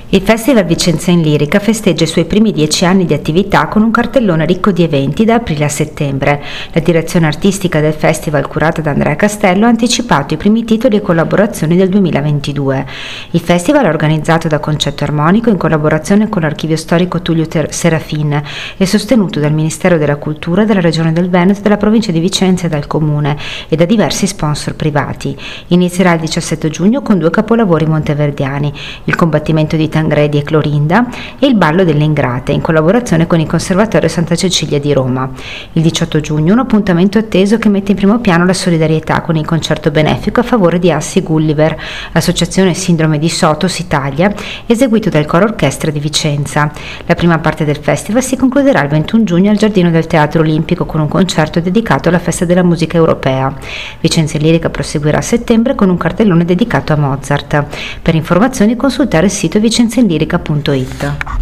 Il Festival Vicenza in Lirica festeggia i suoi primi 10 anni di attività con un cartellone ricco di eventi da aprile a settembre. La direzione artistica del festival, curata da Andrea Castello, ha anticipato i primi titoli e collaborazioni del 2022. Il festival è organizzato da Concetto Armonico in collaborazione con l'Archivio Storico Tullio Serafin e sostenuto dal Ministero della Cultura, della Regione del Veneto, dalla Provincia di Vicenza e dal Comune e da diversi sponsor privati. Inizierà il 17 giugno con 2 capolavori monteverdiani: il combattimento di Tangredi e Clorinda e il ballo delle Ingrate, in collaborazione con il Conservatorio Santa Cecilia di Roma. Il 18 giugno un appuntamento atteso che mette in primo piano la solidarietà con il concerto benefico a favore di Assi Gulliver, l'associazione Sindrome di Sotos Italia, eseguito dal Coro Orchestra di Vicenza. La prima parte del festival si concluderà il 21 giugno al Giardino del Teatro Olimpico con un concerto dedicato alla Festa della Musica Europea. Vicenza in Lirica proseguirà a settembre con un cartellone dedicato a Mozart. Per informazioni consultare il sito vicenzainlirica.it.